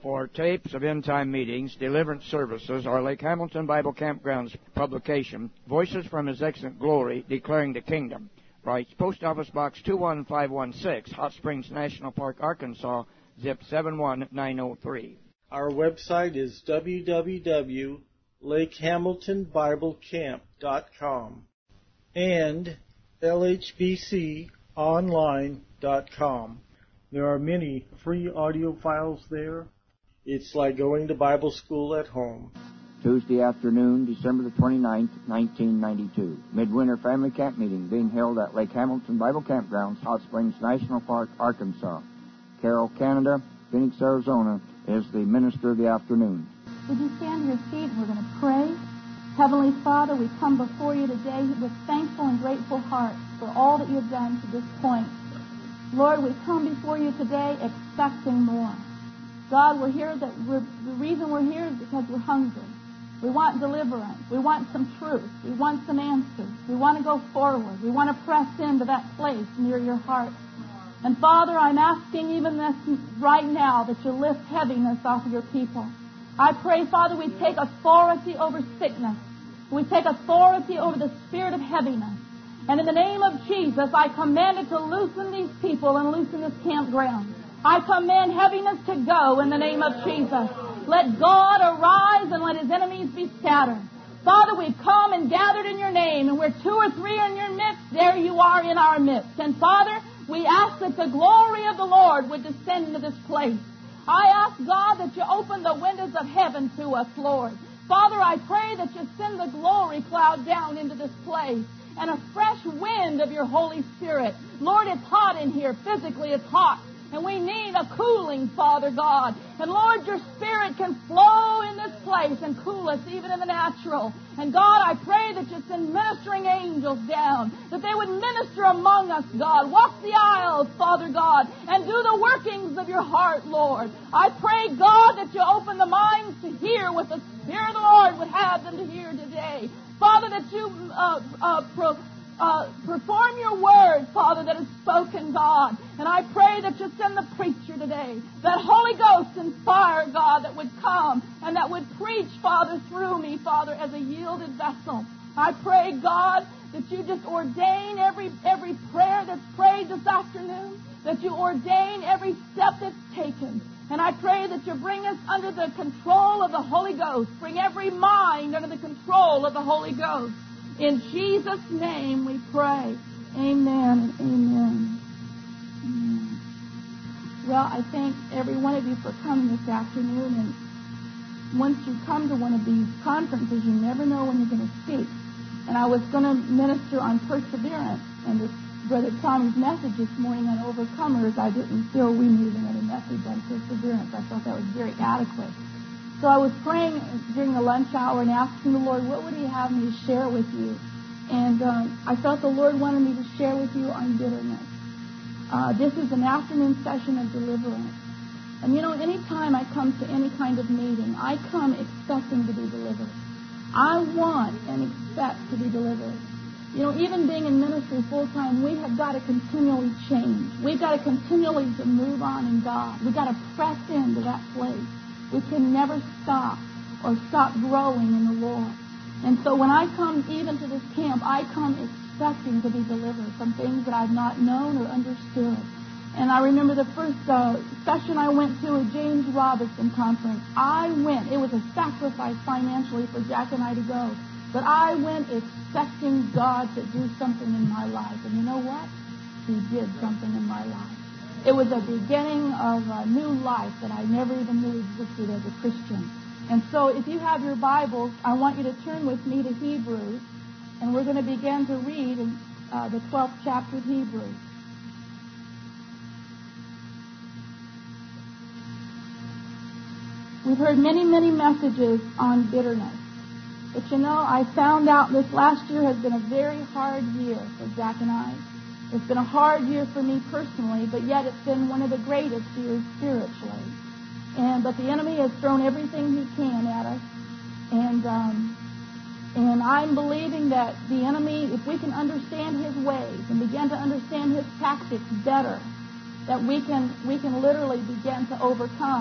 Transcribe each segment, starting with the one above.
For tapes of end-time meetings, deliverance services, or Lake Hamilton Bible Campground's publication, Voices from His Excellent Glory, Declaring the Kingdom. Writes Post Office Box 21516, Hot Springs National Park, Arkansas, zip 71903. Our website is www.lakehamiltonbiblecamp.com and lhbconline.com. There are many free audio files there. It's like going to Bible school at home. Tuesday afternoon, December the 29th, 1992. Midwinter Family Camp Meeting being held at Lake Hamilton Bible Campgrounds, Hot Springs National Park, Arkansas. Carroll, Canada, Phoenix, Arizona, is the minister of the afternoon. Would you stand to your feet and we're going to pray? Heavenly Father, we come before you today with thankful and grateful hearts for all that you have done to this point. Lord, we come before you today expecting more. God, the reason we're here is because we're hungry. We want deliverance. We want some truth. We want some answers. We want to go forward. We want to press into that place near your heart. And Father, I'm asking even this right now that you lift heaviness off of your people. I pray, Father, we take authority over sickness. We take authority over the spirit of heaviness. And in the name of Jesus, I command it to loosen these people and loosen this campground. I command heaviness to go in the name of Jesus. Let God arise and let his enemies be scattered. Father, we've come and gathered in your name, and where 2 or 3 are in your midst, there you are in our midst. And Father, we ask that the glory of the Lord would descend into this place. I ask, God, that you open the windows of heaven to us, Lord. Father, I pray that you send the glory cloud down into this place and a fresh wind of your Holy Spirit. Lord, it's hot in here. Physically, it's hot. And we need a cooling, Father God. And Lord, your Spirit can flow in this place and cool us even in the natural. And God, I pray that you send ministering angels down, that they would minister among us, God. Walk the aisles, Father God, and do the workings of your heart, Lord. I pray, God, that you open the minds to hear what the Spirit of the Lord would have them to hear today. Father, that you perform your word, Father, that is spoken, God. And I pray that you send the preacher today, that Holy Ghost and fire, God, that would come and that would preach, Father, through me, Father, as a yielded vessel. I pray, God, that you just ordain every prayer that's prayed this afternoon, that you ordain every step that's taken. And I pray that you bring us under the control of the Holy Ghost. Bring every mind under the control of the Holy Ghost. In Jesus' name we pray. Amen and amen. Amen. Well, I thank every one of you for coming this afternoon. And once you come to one of these conferences, you never know when you're going to speak. And I was going to minister on perseverance. And this Brother Tommy's message this morning on overcomers, I didn't feel we needed another message on perseverance. I thought that was very adequate. So I was praying during the lunch hour and asking the Lord, what would he have me to share with you? And I felt the Lord wanted me to share with you on bitterness. This is an afternoon session of deliverance. And you know, anytime I come to any kind of meeting, I come expecting to be delivered. I want and expect to be delivered. You know, even being in ministry full-time, we have got to continually change. We've got to continually to move on in God. We've got to press into that place. We can never stop or stop growing in the Lord. And so when I come even to this camp, I come expecting to be delivered from things that I've not known or understood. And I remember the first session I went to, a James Robinson conference. I went. It was a sacrifice financially for Jack and I to go. But I went expecting God to do something in my life. And you know what? He did something in my life. It was a beginning of a new life that I never even knew existed as a Christian. And so if you have your Bibles, I want you to turn with me to Hebrews. And we're going to begin to read in the 12th chapter of Hebrews. We've heard many, many messages on bitterness. But you know, I found out this last year has been a very hard year for Jack and I. It's been a hard year for me personally, but yet it's been one of the greatest years spiritually. But the enemy has thrown everything he can at us. And I'm believing that the enemy, if we can understand his ways and begin to understand his tactics better, that we can literally begin to overcome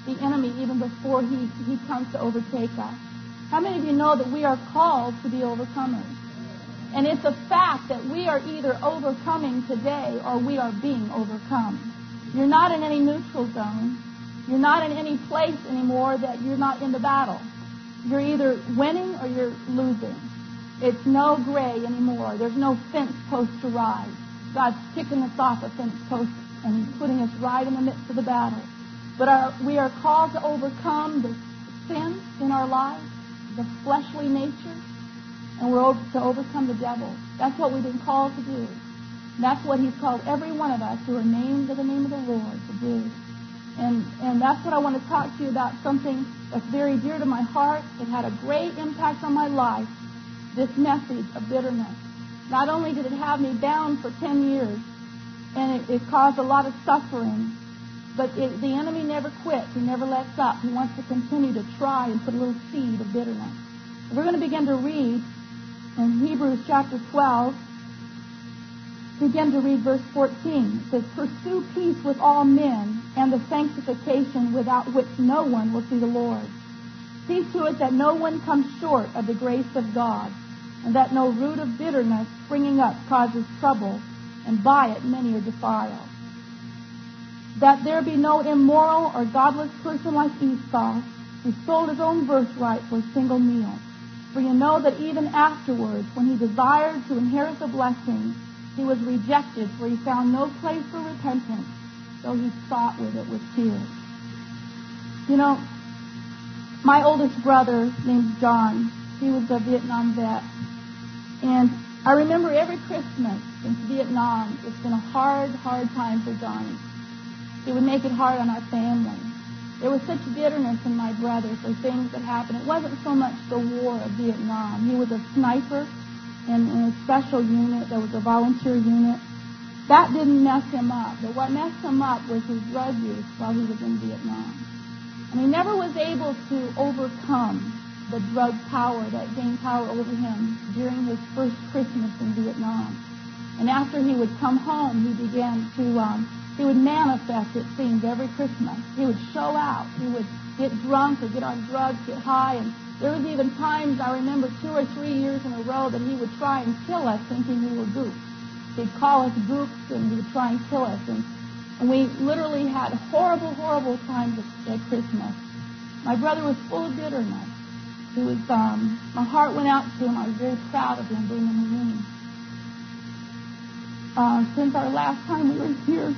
the enemy even before he comes to overtake us. How many of you know that we are called to be overcomers? And it's a fact that we are either overcoming today or we are being overcome. You're not in any neutral zone. You're not in any place anymore that you're not in the battle. You're either winning or you're losing. It's no gray anymore. There's no fence post to ride. God's kicking us off a fence post and He's putting us right in the midst of the battle. But we are called to overcome the sin in our lives, the fleshly nature, and we're to overcome the devil. That's what we've been called to do. And that's what He's called every one of us who are named in the name of the Lord to do. And that's what I want to talk to you about, something that's very dear to my heart. It had a great impact on my life, this message of bitterness. Not only did it have me bound for 10 years, and it caused a lot of suffering, but the enemy never quits. He never lets up. He wants to continue to try and put a little seed of bitterness. We're going to begin to read in Hebrews chapter 12. Begin to read verse 14. It says, "Pursue peace with all men and the sanctification without which no one will see the Lord. See to it that no one comes short of the grace of God, and that no root of bitterness springing up causes trouble, and by it many are defiled. That there be no immoral or godless person like Esau, who sold his own birthright for a single meal. For you know that even afterwards, when he desired to inherit the blessing, he was rejected, for he found no place for repentance, though he sought with it with tears." You know, my oldest brother, named John, he was a Vietnam vet. And I remember every Christmas in Vietnam, it's been a hard time for Johnny. It would make it hard on our family. There was such bitterness in my brother for things that happened. It wasn't so much the war of Vietnam. He was a sniper in a special unit. There was a volunteer unit. That didn't mess him up. But what messed him up was his drug use while he was in Vietnam. And he never was able to overcome the drug power that gained power over him during his first Christmas in Vietnam. And after he would come home, he began to, he would manifest, it seemed, every Christmas. He would show out. He would get drunk or get on drugs, get high. And there was even times, I remember 2 or 3 years in a row, that he would try and kill us thinking we were gooks. He'd call us gooks and he would try and kill us. And we literally had horrible times at Christmas. My brother was full of bitterness. He was, my heart went out to him. I was very proud of him being in the Marines. Since our last time we were here,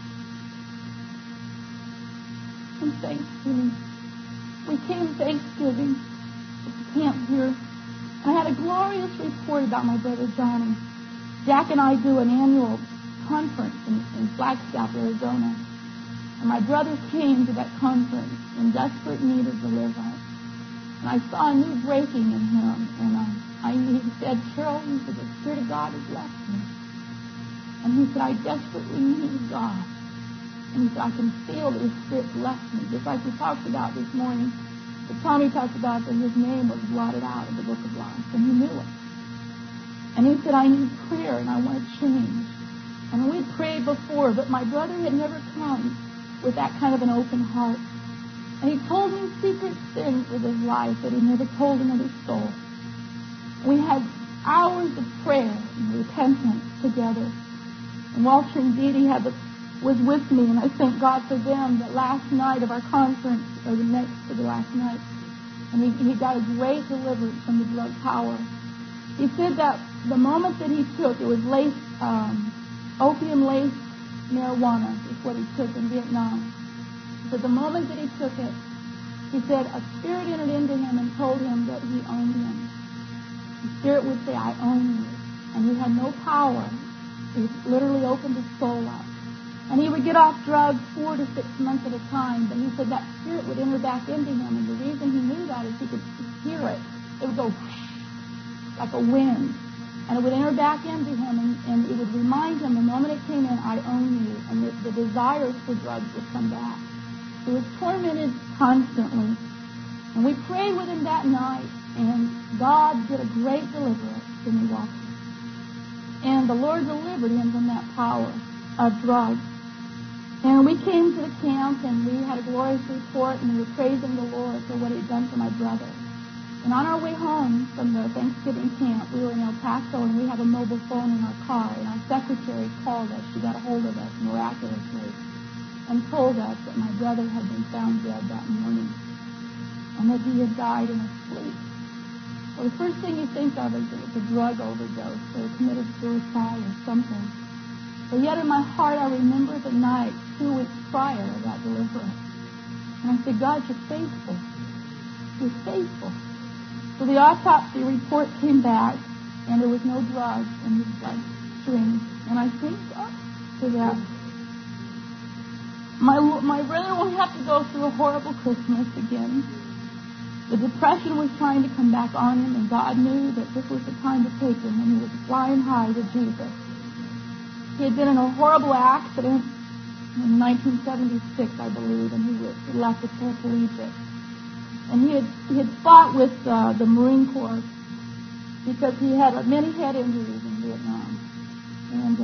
on Thanksgiving, we came Thanksgiving at the camp here. I had a glorious report about my brother Johnny. Jack and I do an annual conference in Flagstaff, Arizona. And my brother came to that conference in desperate need of deliverance. And I saw a new breaking in him. And he said, "Carol," he said, "the Spirit of God has left me." And he said, "I desperately need God." And he said, "I can feel that His Spirit's left me." Just like we talked about this morning. But Tommy talked about that his name was blotted out of the book of life. And he knew it. And he said, "I need prayer and I want to change." And we'd prayed before, but my brother had never come with that kind of an open heart. And he told me secret things of his life that he never told another soul. We had hours of prayer and repentance together. And Walter and Dee Dee was with me, and I thank God for them. The last night of our conference, or the next to the last night, and he got a great deliverance from the drug power. He said that the moment that he took, it was laced, opium-laced marijuana is what he took in Vietnam. But the moment that he took it, he said a spirit entered into him and told him that he owned him. The spirit would say, "I own you." And he had no power. He literally opened his soul up. And he would get off drugs 4 to 6 months at a time. But he said that spirit would enter back into him. And the reason he knew that is he could hear it. It would go like a wind. And it would enter back into him, and it would remind him the moment it came in, "I own you." And the desires for drugs would come back. He was tormented constantly. And we prayed with him that night, and God did a great deliverance in Milwaukee. And the Lord delivered him from that power of drugs. And we came to the camp, and we had a glorious report, and we were praising the Lord for what He'd done for my brother. And on our way home from the Thanksgiving camp, we were in El Paso, and we have a mobile phone in our car, and our secretary called us. She got a hold of us miraculously and told us that my brother had been found dead that morning and that he had died in his sleep. Well, the first thing you think of is it was a drug overdose or committed suicide or something. But yet in my heart, I remember the night 2 weeks prior to that deliverance. And I said, God, you're faithful. You're faithful. So the autopsy report came back, and there was no drugs in his bloodstream. And I thank God for that. My brother won't have to go through a horrible Christmas again. The depression was trying to come back on him, and God knew that this was the time to take him, and he was flying high with Jesus. He had been in a horrible accident in 1976, I believe, and he left the paraplegic. And he had fought with the Marine Corps because he had many head injuries in Vietnam. And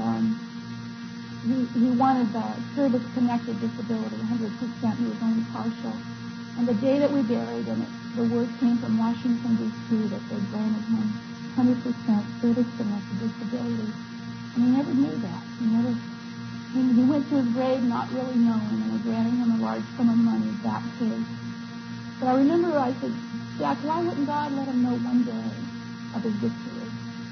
he wanted the service-connected disability, 100%. He was only partial. And the day that we buried him, the word came from Washington, D.C. that they granted him 100% service-connected disability. And he never knew that. He went to his grave not really knowing, and they granted him a large sum of money back his. But I remember I said, Jack, why wouldn't God let him know one day of his victory?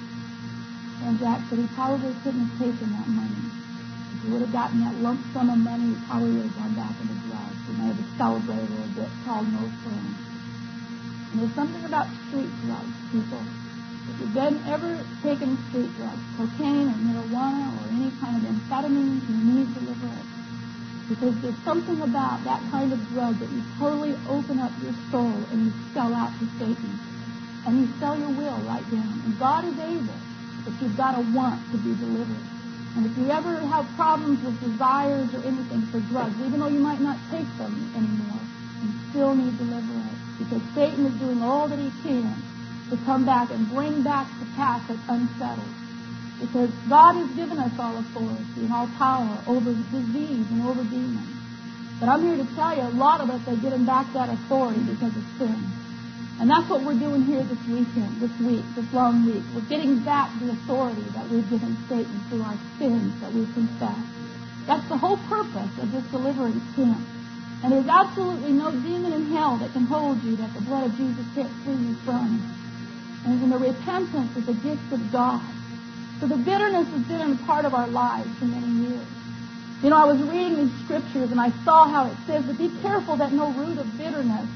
And Jack said he probably couldn't have taken that money. If he would have gotten that lump sum of money, he probably would have gone back into drugs. He may have celebrated a little bit, called no friends. And there's something about street drugs, people. If you've ever taken street drugs, cocaine or marijuana or any kind of amphetamines, you need deliverance. Because there's something about that kind of drug that you totally open up your soul and you sell out to Satan. And you sell your will right down. And God is able, but you've got to want to be delivered. And if you ever have problems with desires or anything for drugs, even though you might not take them anymore, you still need deliverance. Because Satan is doing all that he can to come back and bring back the path that's unsettled. Because God has given us all authority and all power over disease and over demons. But I'm here to tell you, a lot of us are getting back that authority because of sin. And that's what we're doing here this weekend, this long week. We're getting back the authority that we've given Satan through our sins that we've confessed. That's the whole purpose of this deliverance camp. And there's absolutely no demon in hell that can hold you that the blood of Jesus can't free you from. And the repentance is a gift of God. So the bitterness has been a part of our lives for many years. You know, I was reading these scriptures and I saw how it says to be careful that no root of bitterness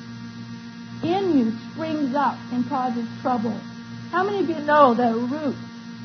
in you springs up and causes trouble. How many of you know that a root,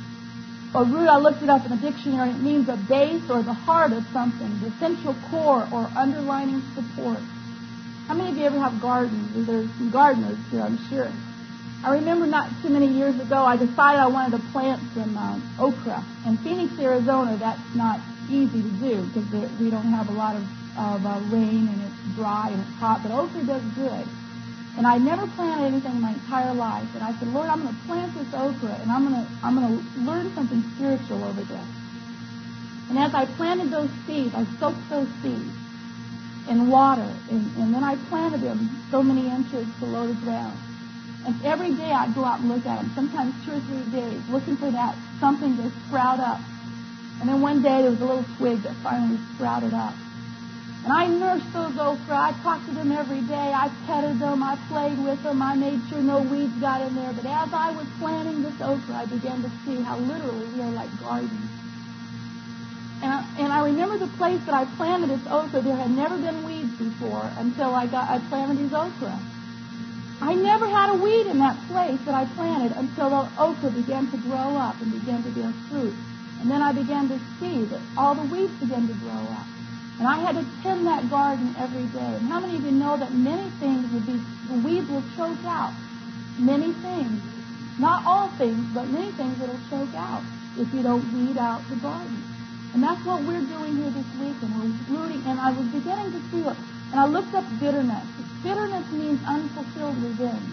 I looked it up in the dictionary, it means a base or the heart of something, the essential core or underlining support. How many of you ever have gardens? There's some gardeners here, I'm sure. I remember not too many years ago, I decided I wanted to plant some okra. In Phoenix, Arizona, that's not easy to do because we don't have a lot of rain and it's dry and it's hot, but okra does good. And I never planted anything in my entire life. And I said, Lord, I'm going to plant this okra and I'm going to learn something spiritual over this. And as I planted those seeds, I soaked those seeds in water, and then I planted them so many inches below the ground. And every day I'd go out and look at them, sometimes 2 or 3 days, looking for that something to sprout up. And then one day there was a little twig that finally sprouted up. And I nursed those okra. I talked to them every day. I petted them. I played with them. I made sure no weeds got in there. But as I was planting this okra, I began to see how literally we are like gardens. And I remember the place that I planted this okra. There had never been weeds before until I planted these okra. I never had a weed in that place that I planted until the okra began to grow up and began to bear fruit. And then I began to see that all the weeds began to grow up. And I had to tend that garden every day. And how many of you know that many things the weeds will choke out? Many things. Not all things, but many things it'll choke out if you don't weed out the garden. And that's what we're doing here this weekend. We're rooting, and I was beginning to see and I looked up bitterness. Bitterness means unfulfilled revenge.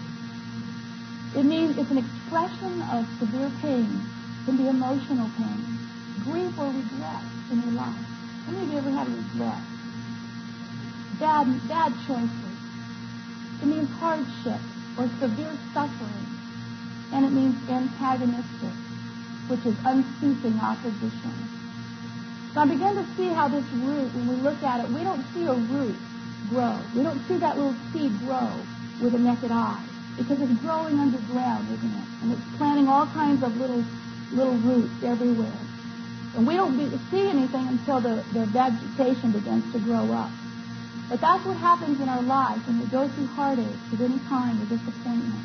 It means it's an expression of severe pain. It can be emotional pain, grief or regret in your life. How many of you ever had regret? Bad choices. It means hardship or severe suffering. And it means antagonistic, which is unceasing opposition. So I began to see how this root, when we look at it, we don't see a root grow. We don't see that little seed grow with a naked eye, because it's growing underground, isn't it? And it's planting all kinds of little roots everywhere. And we don't see anything until the vegetation begins to grow up. But that's what happens in our life when we go through heartache of any kind or disappointment.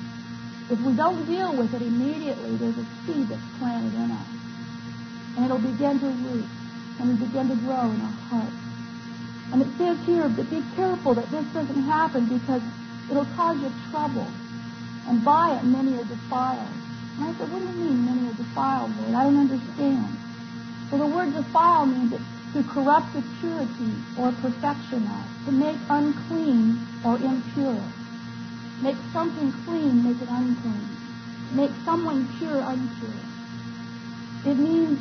If we don't deal with it immediately, there's a seed that's planted in us. And it'll begin to root and it'll begin to grow in our heart. And it says here, but be careful that this doesn't happen, because it'll cause you trouble. And by it, many are defiled. And I said, what do you mean, many are defiled, Lord? I don't understand. Well, the word defile means to corrupt the purity or perfection of, to make unclean or impure. Make something clean, make it unclean. Make someone pure, unpure. It means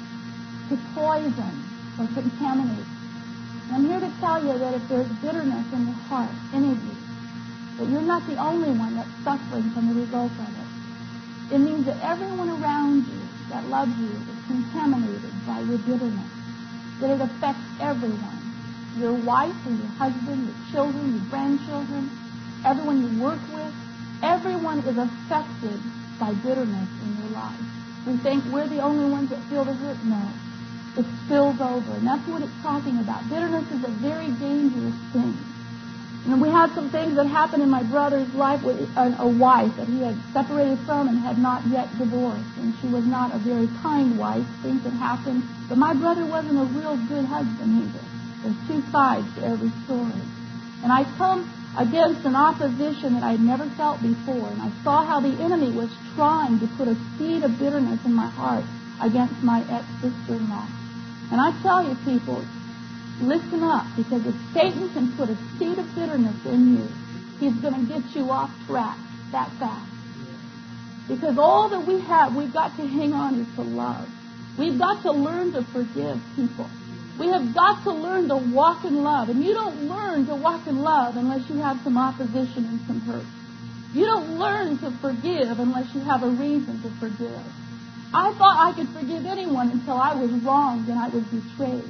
to poison or contaminate. And I'm here to tell you that if there's bitterness in your heart, any of you, that you're not the only one that's suffering from the result of it. It means that everyone around you that loves you is contaminated by your bitterness. That it affects everyone. Your wife or your husband, your children, your grandchildren, everyone you work with. Everyone is affected by bitterness in your life. We think we're the only ones that feel the hurt. No. It spills over. And that's what it's talking about. Bitterness is a very dangerous thing. And we had some things that happened in my brother's life with a wife that he had separated from and had not yet divorced. And she was not a very kind wife. Things that happened. But my brother wasn't a real good husband either. There's two sides to every story. And I come against an opposition that I had never felt before. And I saw how the enemy was trying to put a seed of bitterness in my heart against my ex-sister-in-law. And I tell you, people, listen up, because if Satan can put a seed of bitterness in you, he's going to get you off track that fast. Because all that we have, we've got to hang on is to love. We've got to learn to forgive people. We have got to learn to walk in love. And you don't learn to walk in love unless you have some opposition and some hurt. You don't learn to forgive unless you have a reason to forgive. I thought I could forgive anyone until I was wronged and I was betrayed.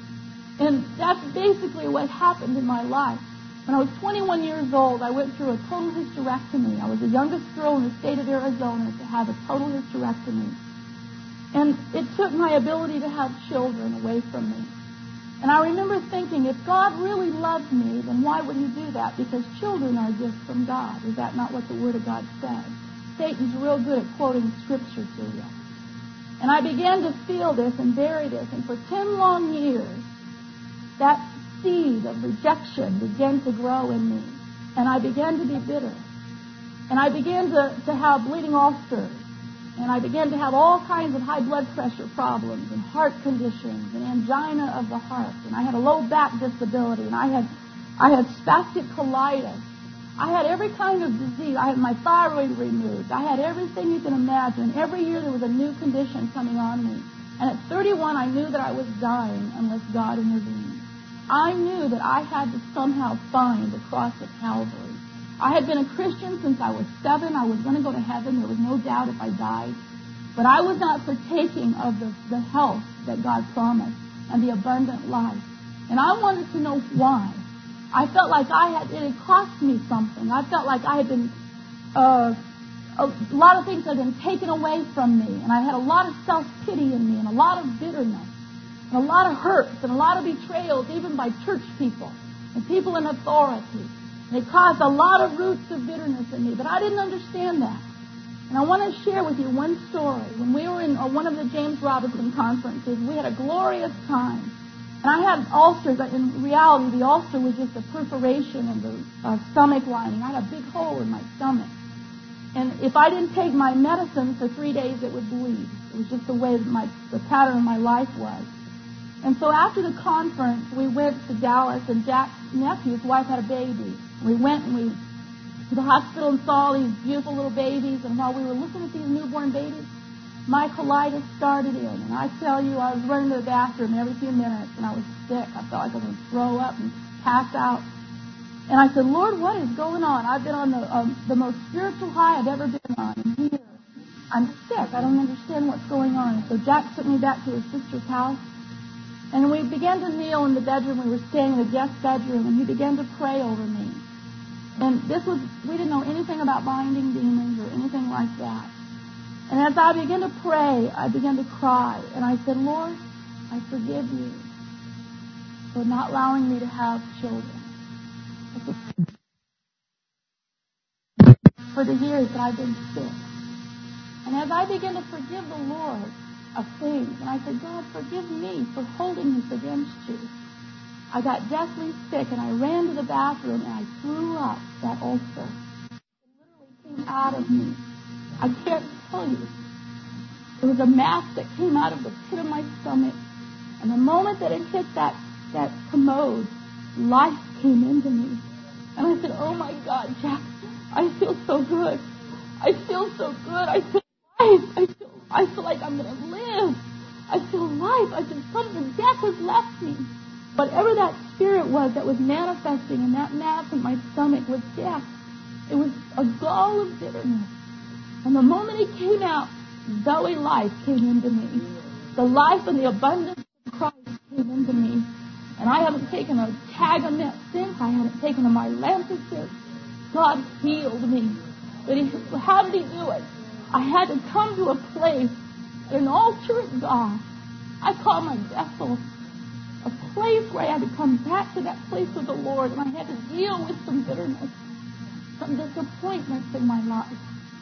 And that's basically what happened in my life. When I was 21 years old, I went through a total hysterectomy. I was the youngest girl in the state of Arizona to have a total hysterectomy. And it took my ability to have children away from me. And I remember thinking, if God really loved me, then why would he do that? Because children are gifts from God. Is that not what the Word of God says? Satan's real good at quoting Scripture to you. And I began to feel this and bury this. And for 10 long years, that seed of rejection began to grow in me. And I began to be bitter. And I began to have bleeding ulcers. And I began to have all kinds of high blood pressure problems and heart conditions and angina of the heart. And I had a low back disability. And I had spastic colitis. I had every kind of disease. I had my thyroid removed. I had everything you can imagine. Every year there was a new condition coming on me. And at 31, I knew that I was dying unless God intervened. I knew that I had to somehow find the cross of Calvary. I had been a Christian since I was 7. I was going to go to heaven. There was no doubt if I died. But I was not partaking of the health that God promised and the abundant life. And I wanted to know why. I felt like it had cost me something. I felt like I had been, a lot of things had been taken away from me. And I had a lot of self-pity in me and a lot of bitterness and a lot of hurts and a lot of betrayals, even by church people and people in authority. And it caused a lot of roots of bitterness in me. But I didn't understand that. And I want to share with you one story. When we were in one of the James Robison conferences, we had a glorious time. And I had ulcers. In reality, the ulcer was just a perforation of the stomach lining. I had a big hole in my stomach. And if I didn't take my medicine for 3 days, it would bleed. It was just the way the pattern of my life was. And so after the conference, we went to Dallas, and Jack's nephew's wife had a baby. We went to the hospital and saw these beautiful little babies. And while we were looking at these newborn babies, my colitis started in. And I tell you, I was running to the bathroom every few minutes, and I was sick. I felt like I was going to throw up and pass out. And I said, Lord, what is going on? I've been on the most spiritual high I've ever been on. And here, I'm sick. I don't understand what's going on. So Jack took me back to his sister's house. And we began to kneel in the bedroom. We were staying in the guest bedroom, and he began to pray over me. And we didn't know anything about binding demons or anything like that. And as I began to pray, I began to cry. And I said, Lord, I forgive you for not allowing me to have children. For the years that I've been sick. And as I began to forgive the Lord of things, and I said, God, forgive me for holding this against you. I got deathly sick, and I ran to the bathroom, and I threw up that ulcer. It literally came out of me. I can't tell you. It was a mass that came out of the pit of my stomach. And the moment that it hit that commode, life came into me. And I said, oh my God, Jack, I feel so good. I feel so good. I feel life. I feel like I'm going to live. I feel life. I said, something, death has left me. Whatever that spirit was that was manifesting in that mass in my stomach was death. It was a gall of bitterness. And the moment it came out, Zoe life came into me. The life and the abundance of Christ came into me. And I haven't taken a Tagamet since. I haven't taken a Mylanta since. God healed me. But how did he do it? I had to come to a place, an altar of God. I call my Bethel. A place where I had to come back to that place with the Lord. And I had to deal with some bitterness, some disappointments in my life,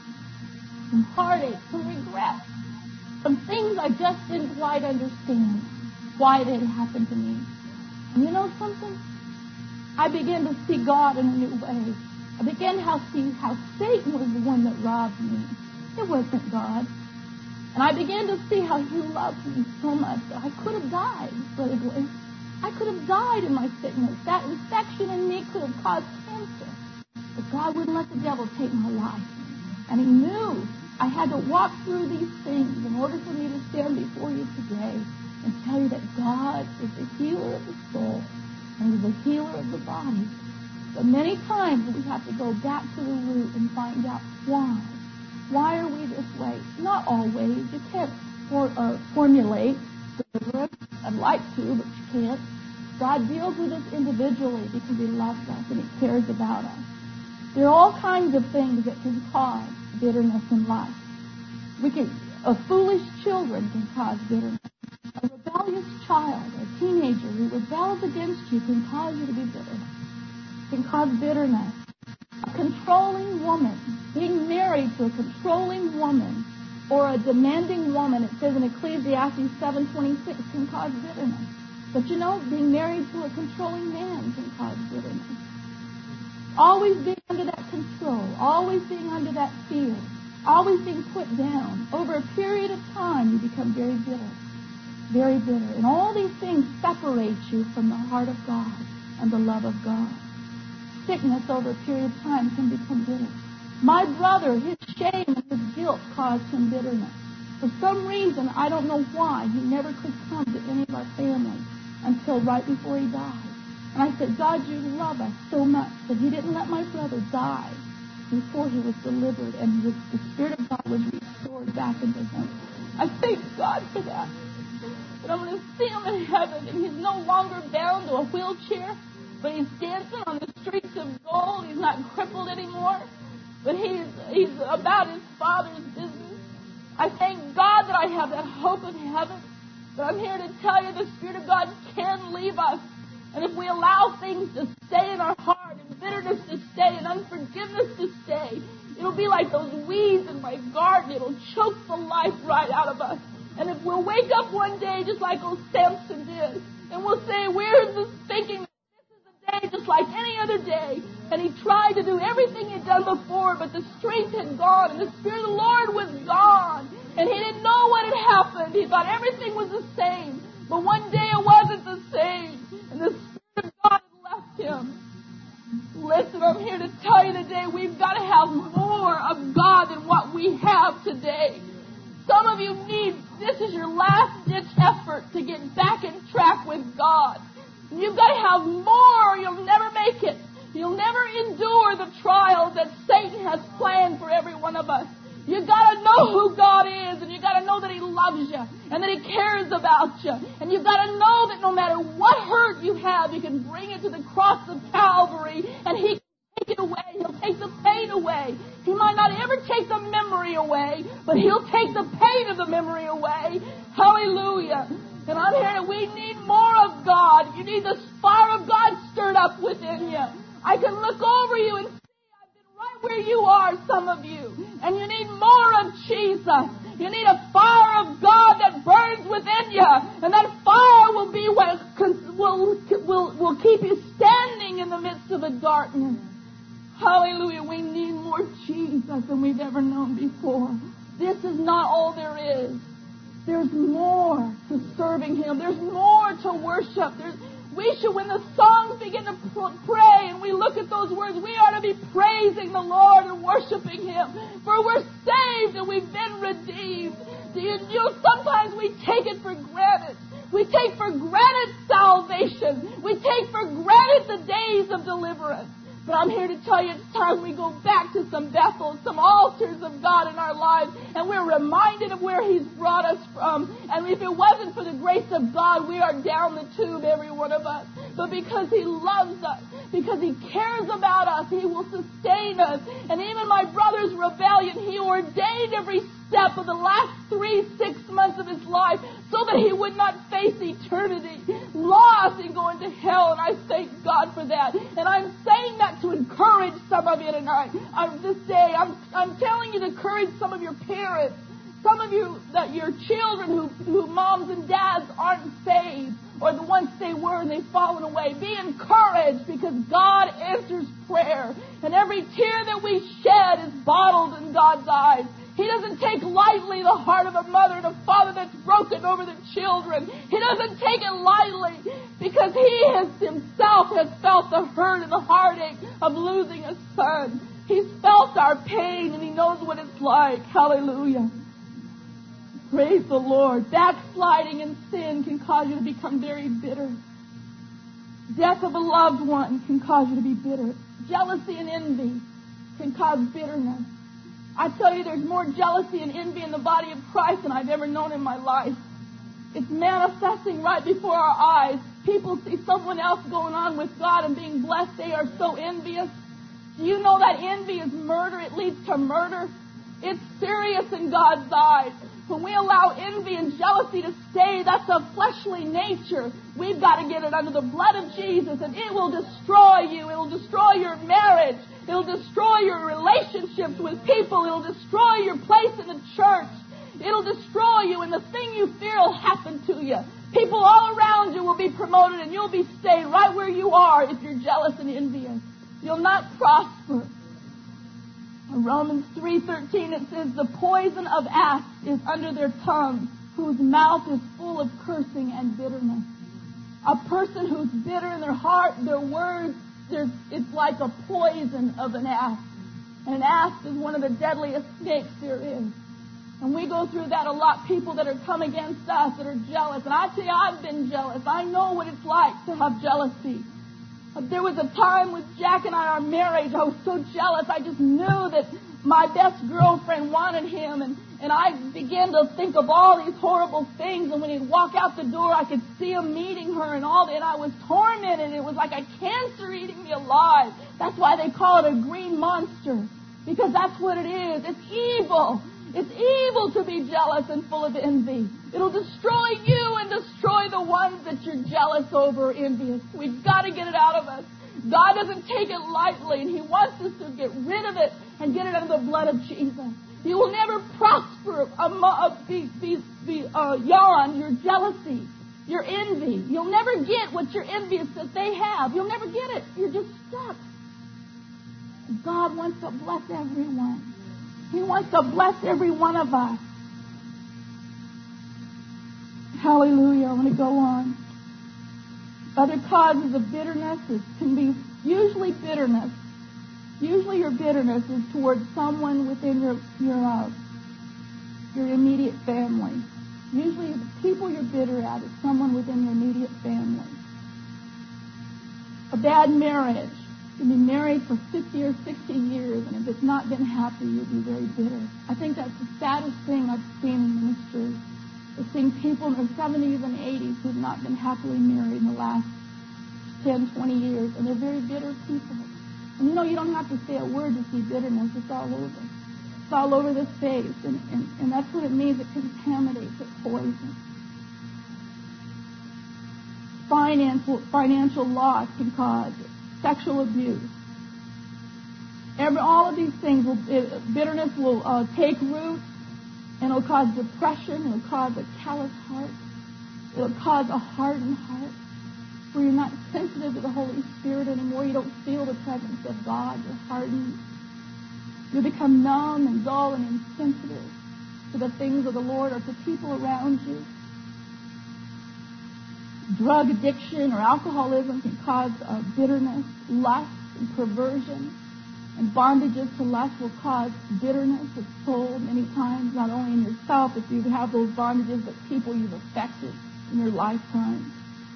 some heartache, some regret, some things I just didn't quite understand why it had happened to me. And you know something? I began to see God in a new way. I began to see how Satan was the one that robbed me. It wasn't God. And I began to see how he loved me so much that I could have died, Brother Glenn. I could have died in my sickness. That infection in me could have caused cancer. But God wouldn't let the devil take my life. And he knew I had to walk through these things in order for me to stand before you today and tell you that God is the healer of the soul and he's the healer of the body. But many times we have to go back to the root and find out why. Why are we this way? Not always. You can't formulate deliverance. I'd like to, but you can't. God deals with us individually because he loves us and he cares about us. There are all kinds of things that can cause bitterness in life. Foolish children can cause bitterness. A rebellious child, a teenager who rebels against you can cause you to be bitter. Can cause bitterness. A controlling woman, being married to a controlling woman or a demanding woman, it says in Ecclesiastes 7:26, can cause bitterness. But you know, being married to a controlling man can cause bitterness. Always being under that control, always being under that fear, always being put down. Over a period of time, you become very bitter. Very bitter. And all these things separate you from the heart of God and the love of God. Sickness over a period of time can become bitter. My brother, his shame and his guilt caused him bitterness. For some reason, I don't know why, he never could come to any of our family until right before he died. And I said, God, you love us so much that he didn't let my brother die before he was delivered and the Spirit of God was restored back into him. I thank God for that. But I'm going to see him in heaven, and he's no longer bound to a wheelchair, but he's dancing on the streets of gold. He's not crippled anymore, but he's about his Father's business. I thank God that I have that hope of heaven. But I'm here to tell you the Spirit of God can leave us. And if we allow things to stay in our heart, and bitterness to stay, and unforgiveness to stay, it'll be like those weeds in my garden. It'll choke the life right out of us. And if we'll wake up one day just like old Samson did, and we'll say, we're just thinking that this is a day just like any other day. And he tried to do everything he'd done before, but the strength had gone, and the Spirit of the Lord was gone. And he didn't know what had happened. He thought everything was the same. But one day it wasn't the same. And the Spirit of God had left him. Listen, I'm here to tell you today, we've got to have more of God than what we have today. Some of you this is your last-ditch effort to get back in track with God. You've got to have more. You'll never make it. You'll never endure the trials that Satan has planned for every one of us. You've got to know who God is, and you've got to know that He loves you, and that He cares about you. And you've got to know that no matter what hurt you have, you can bring it to the cross of Calvary, and He can take it away. He'll take the pain away. He might not ever take the memory away, but He'll take the pain of the memory away. Hallelujah. And I'm here that we need more of God. You need the fire of God stirred up within you. I can look over you and right where you are, some of you. And you need more of Jesus. You need a fire of God that burns within you. And that fire will be what will keep you standing in the midst of the darkness. Hallelujah. We need more Jesus than we've ever known before. This is not all there is. There's more to serving Him. There's more to worship. When the songs begin to pray and we look at those words, we ought to be praising the Lord and worshiping Him. For we're saved and we've been redeemed. Sometimes we take it for granted. We take for granted salvation. We take for granted the days of deliverance. But I'm here to tell you it's time we go back to some Bethel, some altars of God in our lives, and we're reminded of where He's brought us from. And if it wasn't for the grace of God, we are down the tube, every one of us. But because He loves us, because He cares about us, He will sustain us. And even my brother's rebellion, He ordained every step of the last 6 months of his life so that he would not face eternity lost and going to hell. And I thank God for that. And I'm saying that to encourage some of you tonight. This day, I'm telling you to encourage some of your parents, some of you that your children who moms and dads aren't saved, or the ones they were and they've fallen away. Be encouraged, because God answers prayer. And every tear that we shed is bottled in God's eyes. He doesn't take lightly the heart of a mother and a father that's broken over the children. He doesn't take it lightly, because He Himself has felt the hurt and the heartache of losing a son. He's felt our pain, and He knows what it's like. Hallelujah. Praise the Lord. Backsliding in sin can cause you to become very bitter. Death of a loved one can cause you to be bitter. Jealousy and envy can cause bitterness. I tell you, there's more jealousy and envy in the body of Christ than I've ever known in my life. It's manifesting right before our eyes. People see someone else going on with God and being blessed. They are so envious. Do you know that envy is murder? It leads to murder. It's serious in God's eyes. When we allow envy and jealousy to stay, that's a fleshly nature. We've got to get it under the blood of Jesus, and it will destroy you. It will destroy your marriage. It will destroy your relationships with people. It will destroy your place in the church. It will destroy you, and the thing you fear will happen to you. People all around you will be promoted, and you'll be staying right where you are if you're jealous and envious. You'll not prosper. In Romans 3:13 it says, the poison of asps is under their tongue, whose mouth is full of cursing and bitterness. A person who's bitter in their heart, their words, it's like a poison of an asp. And an asp is one of the deadliest snakes there is. And we go through that a lot, people that are come against us, that are jealous. And I tell you, I've been jealous. I know what it's like to have jealousy. There was a time with Jack and I, our marriage, I was so jealous. I just knew that my best girlfriend wanted him. And I began to think of all these horrible things. And when he'd walk out the door, I could see him meeting her and all that. And I was tormented. It was like a cancer eating me alive. That's why they call it a green monster. Because that's what it is. It's evil. It's evil to be jealous and full of envy. It'll destroy you and destroy the ones that you're jealous over or envious. We've got to get it out of us. God doesn't take it lightly, and He wants us to get rid of it and get it under the blood of Jesus. You will never prosper beyond your jealousy, your envy. You'll never get what you're envious that they have. You'll never get it. You're just stuck. God wants to bless everyone. He wants to bless every one of us. Hallelujah. I want to go on. Other causes of bitterness can be usually bitterness. Usually your bitterness is towards someone within your your immediate family. Usually the people you're bitter at is someone within your immediate family. A bad marriage. You can be married for 50 or 60 years, and if it's not been happy, you'll be very bitter. I think that's the saddest thing I've seen in ministry. I've seen people in their 70s and 80s who've not been happily married in the last 10, 20 years, and they're very bitter people. And you know, you don't have to say a word to see bitterness. It's all over. It's all over the face, and that's what it means. It contaminates, it poisons. Financial loss can cause it. Sexual abuse. All of these things, bitterness will take root, and it'll cause depression. It'll cause a callous heart. It'll cause a hardened heart, where you're not sensitive to the Holy Spirit anymore. You don't feel the presence of God. You're hardened. You become numb and dull and insensitive to the things of the Lord or to people around you. Drug addiction or alcoholism can cause bitterness, lust, and perversion. And bondages to lust will cause bitterness of soul many times, not only in yourself if you have those bondages, but people you've affected in your lifetime.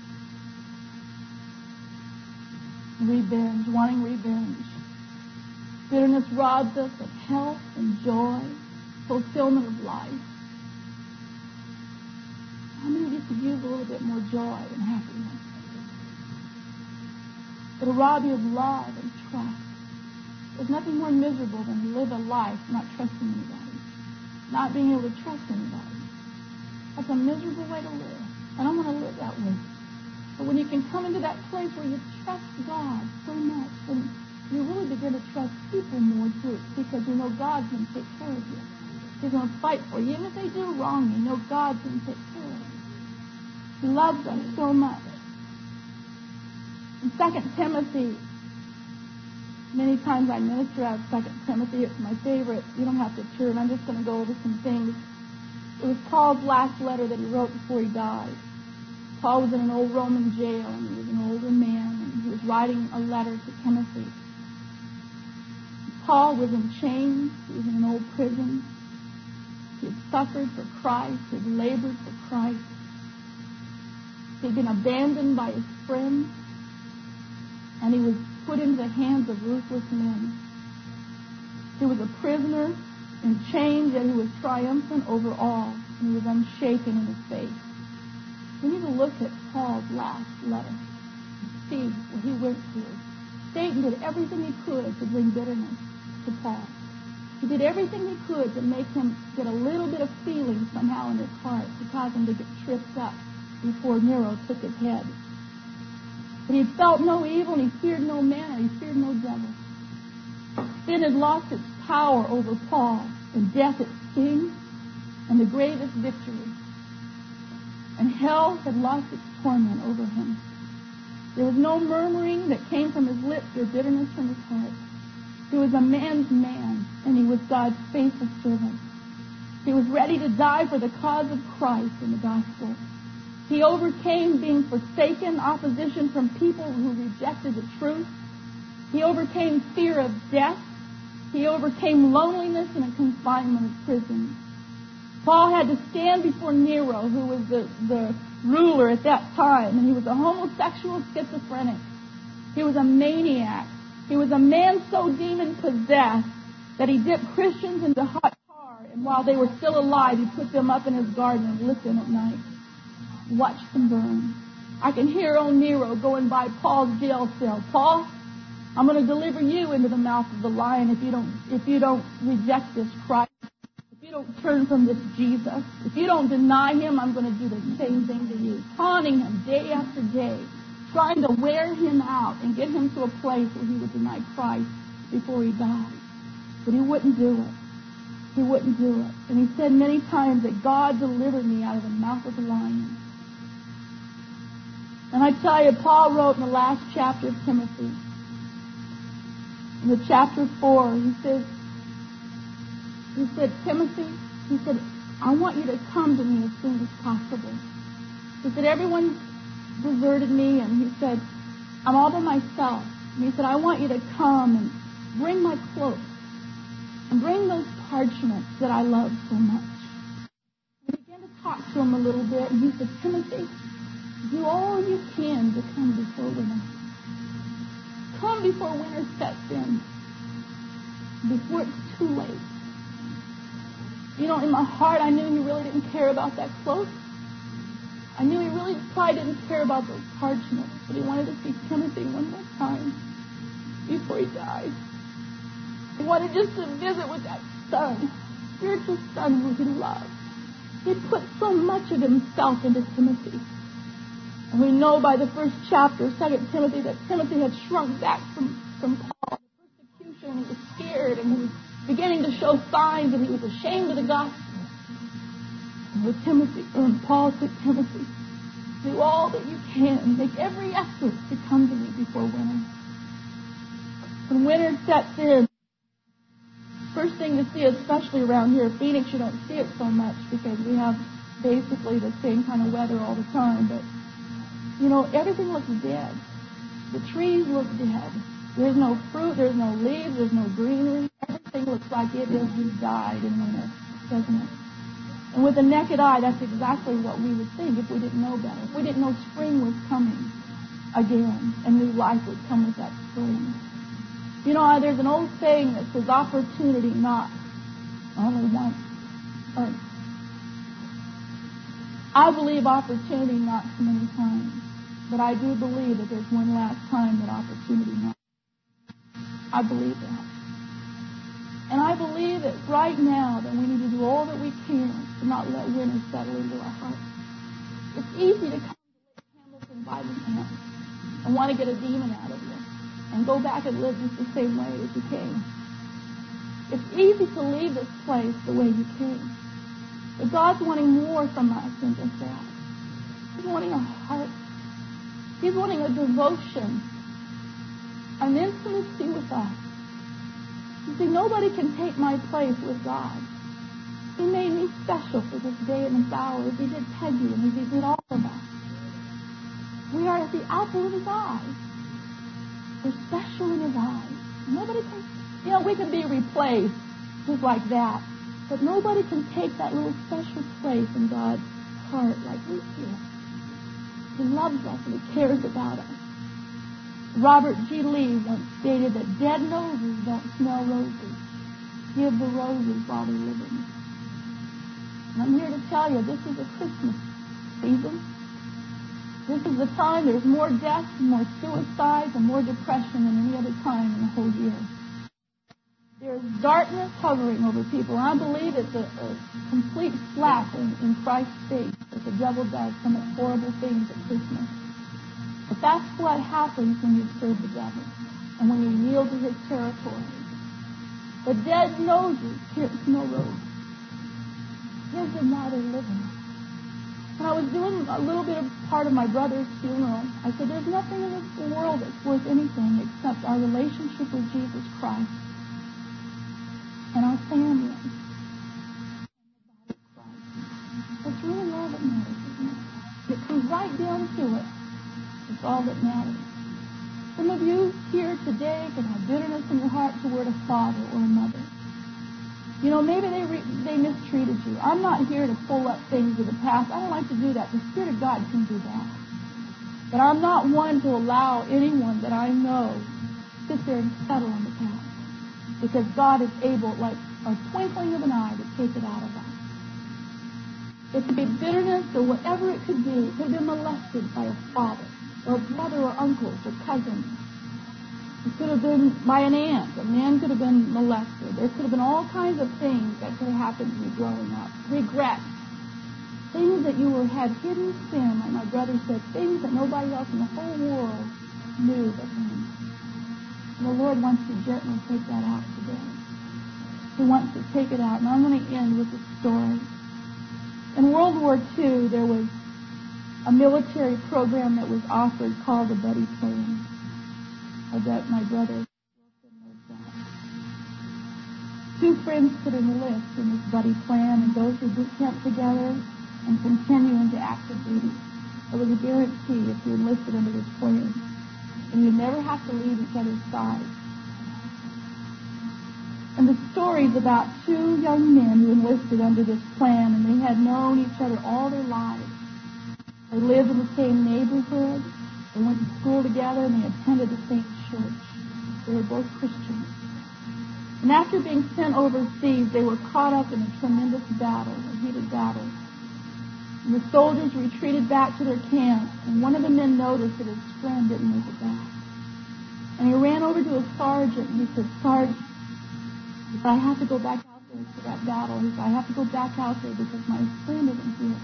Revenge, wanting revenge. Bitterness robs us of health and joy, fulfillment of life. How many of you could use a little bit more joy and happiness? It'll rob you of love and trust. There's nothing more miserable than to live a life not trusting anybody, not being able to trust anybody. That's a miserable way to live. I don't want to live that way. But when you can come into that place where you trust God so much, then you really begin to trust people more too, because you know God's going to take care of you. He's going to fight for you. Even if they do wrong, you know God's going to take care of you. He loves us so much. In 2 Timothy, many times I minister out of 2 Timothy. It's my favorite. You don't have to turn. I'm just going to go over some things. It was Paul's last letter that he wrote before he died. Paul was in an old Roman jail, and he was an older man, and he was writing a letter to Timothy. Paul was in chains. He was in an old prison. He had suffered for Christ. He had labored for Christ. He had been abandoned by his friends, and he was put into the hands of ruthless men. He was a prisoner in chains, yet he was triumphant over all, and he was unshaken in his faith. We need to look at Paul's last letter, see what he went through. Satan did everything he could to bring bitterness to Paul. He did everything he could to make him get a little bit of feeling somehow in his heart, to cause him to get tripped up before Nero took his head. But he felt no evil, and he feared no man, or he feared no devil. Sin had lost its power over Paul, and death its sting, and the grave its victory. And hell had lost its torment over him. There was no murmuring that came from his lips or bitterness from his heart. He was a man's man, and he was God's faithful servant. He was ready to die for the cause of Christ and the gospel. He overcame being forsaken, opposition from people who rejected the truth. He overcame fear of death. He overcame loneliness and a confinement of prison. Paul had to stand before Nero, who was the ruler at that time, and he was a homosexual schizophrenic. He was a maniac. He was a man so demon-possessed that he dipped Christians into hot tar, and while they were still alive, he put them up in his garden and lit them at night. Watched them burn. I can hear old Nero going by Paul's jail cell. Paul, I'm going to deliver you into the mouth of the lion if you don't reject this Christ. If you don't turn from this Jesus. If you don't deny him, I'm going to do the same thing to you. Taunting him day after day. Trying to wear him out and get him to a place where he would deny Christ before he died. But he wouldn't do it. He wouldn't do it. And he said many times that God delivered me out of the mouth of the lion. And I tell you, Paul wrote in the last chapter of Timothy, in the chapter 4, he said, Timothy, he said, I want you to come to me as soon as possible. He said, everyone deserted me, and he said, I'm all by myself. And he said, I want you to come and bring my cloak and bring those parchments that I love so much. to him a little bit, and he said, Timothy, do all you can to come before winter. Come before winter sets in, before it's too late. You know, in my heart, I knew he really didn't care about that close. I knew he really probably didn't care about those parchments, but he wanted to see Timothy one more time before he died. He wanted just to visit with that son, spiritual son who he loved. He put so much of himself into Timothy. And we know by the first chapter, 2 Timothy, that Timothy had shrunk back from Paul, the persecution, and he was scared, and he was beginning to show signs, and he was ashamed of the gospel. And with Timothy, and Paul said, Timothy, do all that you can. Make every effort to come to me before winter. When winter sets in, first thing to see, especially around here, Phoenix, you don't see it so much because we have basically the same kind of weather all the time. But, you know, everything looks dead. The trees look dead. There's no fruit, there's no leaves, there's no greenery. Everything looks like it has just died in winter, doesn't it? And with the naked eye, that's exactly what we would think if we didn't know better. If we didn't know spring was coming again, and new life would come with that spring. You know, there's an old saying that says, opportunity knocks only once. I believe opportunity knocks many times, but I do believe that there's one last time that opportunity knocks. I believe that. And I believe that right now that we need to do all that we can to not let winter settle into our hearts. It's easy to come to Lake Hamilton Bible Camp and want to get a demon out of you and go back and live just the same way as you came. It's easy to leave this place the way you came. But God's wanting more from us than just that. He's wanting a heart. He's wanting a devotion, an intimacy with us. You see, nobody can take my place with God. He made me special for this day and this hour, as He did Peggy and as He did all of us. We are at the apple of His eye. We're special in His eyes. Nobody can, you know, we can be replaced just like that, but nobody can take that little special place in God's heart like we do. He loves us and He cares about us. Robert G. Lee once stated that dead noses don't smell roses. Give the roses while they're living. And I'm here to tell you, this is a Christmas season. This is the time there's more deaths, more suicides, and more depression than any other time in the whole year. There's darkness hovering over people. And I believe it's a complete slap in Christ's face that the devil does some horrible things at Christmas. But that's what happens when you serve the devil and when you yield to his territory. The dead noses can't smell roses. Give them while they're living. When I was doing a little bit of part of my brother's funeral, I said, there's nothing in this world that's worth anything except our relationship with Jesus Christ and our family and the body of Christ. That's really all that matters, isn't it? It comes right down to it. It's all that matters. Some of you here today can have bitterness in your heart toward a father or a mother. You know, maybe they mistreated you. I'm not here to pull up things of the past. I don't like to do that. The Spirit of God can do that. But I'm not one to allow anyone that I know sit there and settle on the past. Because God is able, like a twinkling of an eye, to take it out of us. It could be bitterness or whatever it could be. It could have been molested by a father or brother or uncles or cousins. It could have been by an aunt. A man could have been molested. There could have been all kinds of things that could have happened to you growing up. Regret. Things that you had hidden sin, like my brother said, things that nobody else in the whole world knew but him. And the Lord wants to gently take that out today. He wants to take it out. And I'm going to end with a story. In World War II, there was a military program that was offered called the Buddy Plan. I bet my brother knows that. Two friends put in a list in this Buddy Plan and go through boot camp together and continue into active duty. It was a guarantee if you enlisted under this plan. And you never have to leave each other's side. And the story's about two young men who enlisted under this plan, and they had known each other all their lives. They lived in the same neighborhood. They went to school together, and they attended the same church. They were both Christians. And after being sent overseas, they were caught up in a tremendous battle, a heated battle. And the soldiers retreated back to their camp, and one of the men noticed that his friend didn't make it back. And he ran over to his sergeant, and he said, "Sergeant, if I have to go back out there to that battle, he said, I have to go back out there because my friend isn't here.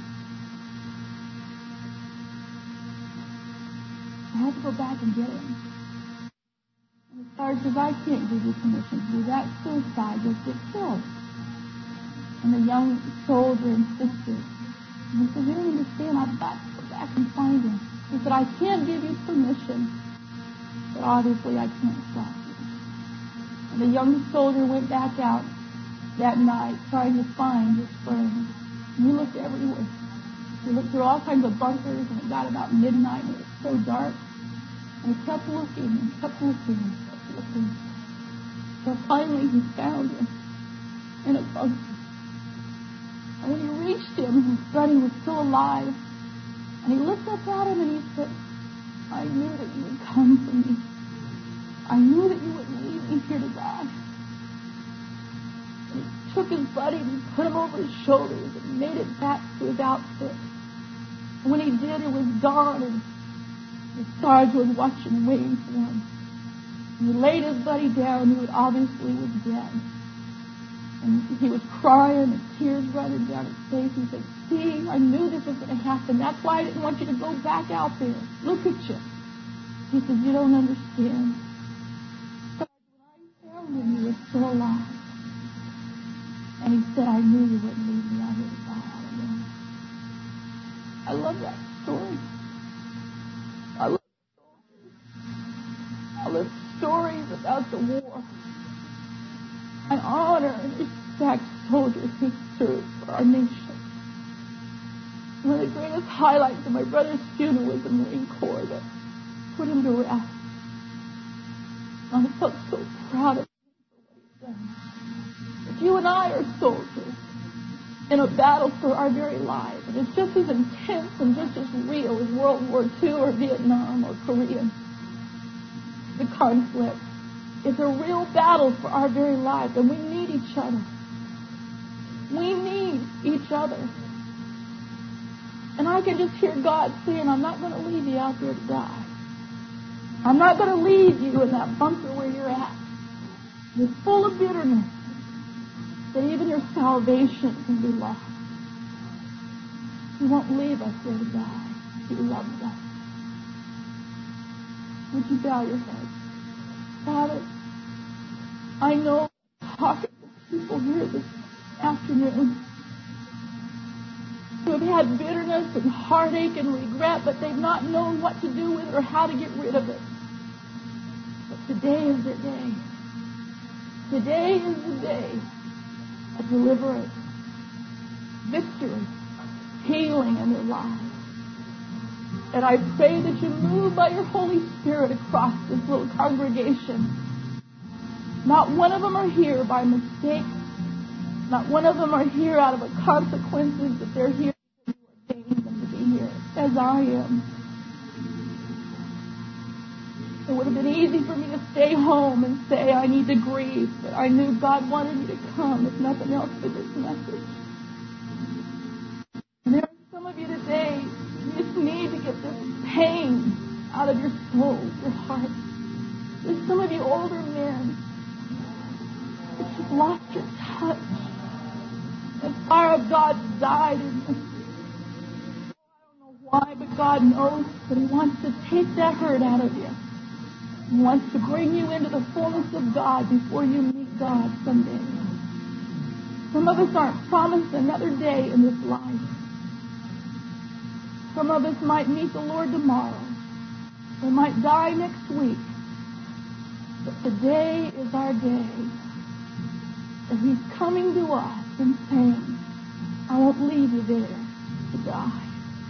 I have to go back and get him." And the sergeant says, "I can't give you permission to do that. Suicide, just get killed." And the young soldier insisted. And he said, "You don't understand. I've got to go back and find him." He said, "I can't give you permission, but obviously I can't stop you." And the young soldier went back out that night trying to find his friend. And he looked everywhere. He looked through all kinds of bunkers, and it got about midnight, and it was so dark. And he kept looking and kept looking and kept looking. So finally he found him in a bunker. And when he reached him, his buddy was still alive. And he looked up at him and he said, "I knew that you would come for me. I knew that you wouldn't leave me here to die." And he took his buddy and he put him over his shoulders and made it back to his outfit. And when he did, it was dawn, and the sergeant was watching and waiting for him. And he laid his buddy down, who obviously was dead. And he was crying and tears running down his face. He said, "See, I knew this was going to happen. That's why I didn't want you to go back out there. Look at you." He said, "You don't understand. When I found him, you were still alive." And he said, "I knew you wouldn't leave me out here to die all alone." I love that story. I love stories. I love stories about the war. I honor and respect soldiers who serve for our nation. One of the greatest highlights of my brother's funeral was the Marine Corps that put him to rest. I felt so proud of him for what he's done. But you and I are soldiers in a battle for our very lives. And it's just as intense and just as real as World War II or Vietnam or Korea. The conflict. It's a real battle for our very lives, and we need each other. We need each other. And I can just hear God saying, "I'm not going to leave you out there to die. I'm not going to leave you in that bunker where you're at. You're full of bitterness that even your salvation can be lost. He won't leave us there to die. He loves us." Would you bow your head? Father, I know I'm talking to people here this afternoon who have had bitterness and heartache and regret, but they've not known what to do with it or how to get rid of it. But today is their day. Today is the day of deliverance, victory, healing in their lives. And I pray that you move by your Holy Spirit across this little congregation. Not one of them are here by mistake. Not one of them are here out of the consequences, but they're here because you ordained them to be here, as I am. It would have been easy for me to stay home and say I need to grieve, but I knew God wanted me to come, if nothing else, for this message. And there are some of you today, you just need to get this pain out of your soul, your heart. There's some of you older men that you've lost your touch. The fire of God died in you. I don't know why, but God knows. But He wants to take that hurt out of you. He wants to bring you into the fullness of God before you meet God someday. Some of us aren't promised another day in this life. Some of us might meet the Lord tomorrow. We might die next week. But today is our day. And He's coming to us and saying, I won't leave you there to die.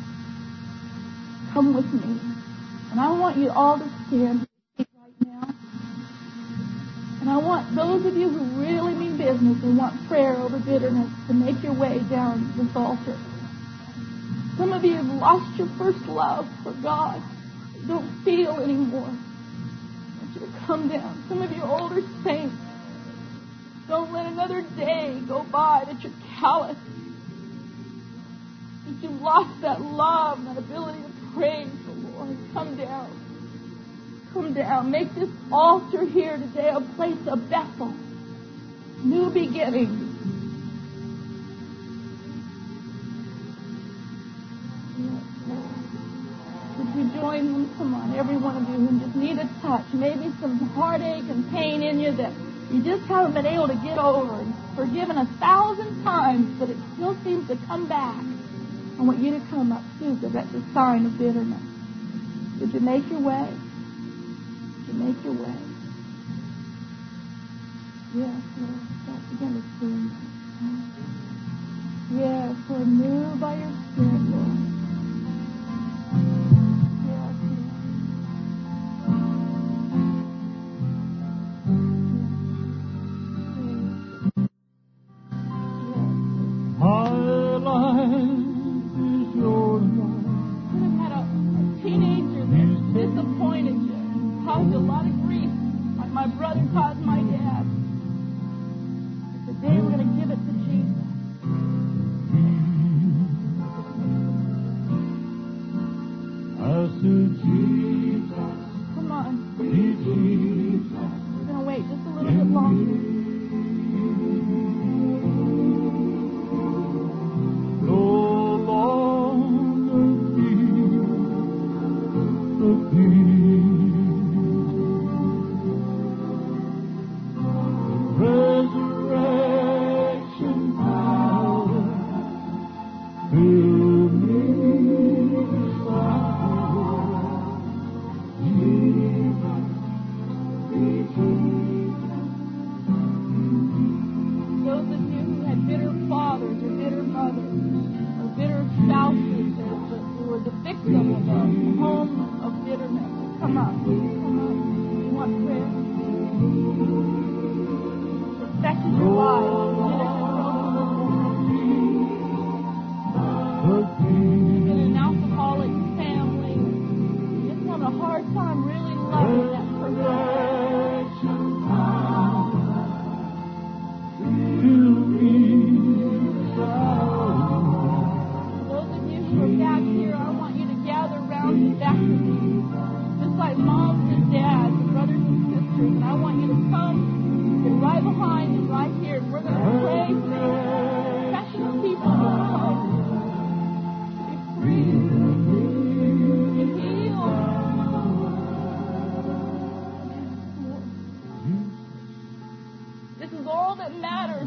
Come with me. And I want you all to stand right now. And I want those of you who really mean business and want prayer over bitterness to make your way down this altar. Some of you have lost your first love for God. You don't feel anymore. I want you to come down. Some of you older saints, don't let another day go by that you're callous. That you've lost that love and that ability to praise the Lord. Come down. Come down. Make this altar here today a place of Bethel. New beginnings. Would you join them? Come on, every one of you who just need a touch. Maybe some heartache and pain in you that you just haven't been able to get over. And forgiven 1,000 times, but it still seems to come back. I want you to come up too, because that's a sign of bitterness. Would you make your way? Would you make your way? Yes, Lord. Start begin to sing. Yes, Lord. Move by your Spirit, Lord. Yes, My life is your life. You could have had a teenager that disappointed you, caused you a lot of grief, like my brother caused my dad. But today we're going to give it to Jesus. I said, Jesus, Come on. Jesus. We're going to wait just a little bit longer. No longer feel the pain. The resurrection power fill me fire. Jesus, Those of you who had bitter fathers or bitter mothers or bitter spouses who were the victim of a home of bitterness, come up. Come up. You want prayer? It affected your life. You've been in an alcoholic family. You just want a hard time really loving that person. Those of you who are back here, I want you to gather around and back with me. Just like moms and dads and brothers and sisters. And I want you to come, get right behind and right here. And we're going to pray for these special people who come to be free, to be healed. This is all that matters.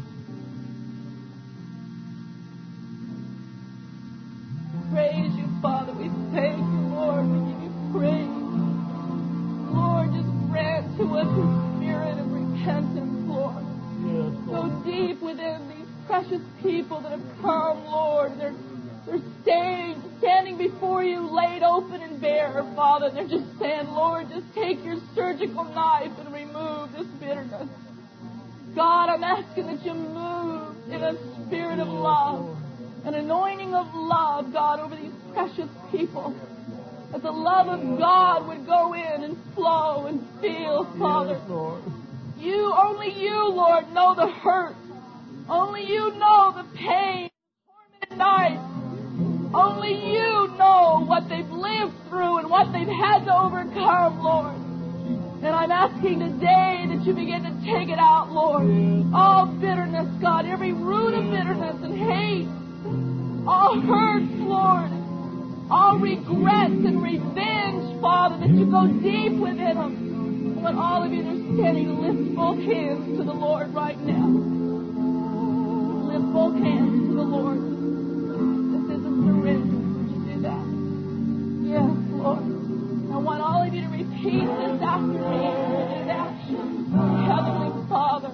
Praise you, Father. We thank you, Lord. We give you praise. Lord, just grant to us your spirit of repentance, Lord. Go deep within these precious people that have come, Lord. They're standing before you, laid open and bare, Father. They're just saying, Lord, just take your surgical knife and remove this bitterness. God, I'm asking that you move in a spirit of love, an anointing of love, God, over these precious people. That the love of God would go in and flow and feel, Father. Only you, Lord, know the hurt. Only you know the pain, the tormented nights. Only you know what they've lived through and what they've had to overcome, Lord. And I'm asking today that you begin to take it out, Lord. All bitterness, God, every root of bitterness and hate. All hurts, Lord. All regrets and revenge, Father, that you go deep within them. I want all of you that are standing to lift both hands to the Lord right now. Lift both hands to the Lord. This is a surrender. Would you do that? Yes, Lord. I want all of you to repeat this after me. Repeat action. Heavenly Father.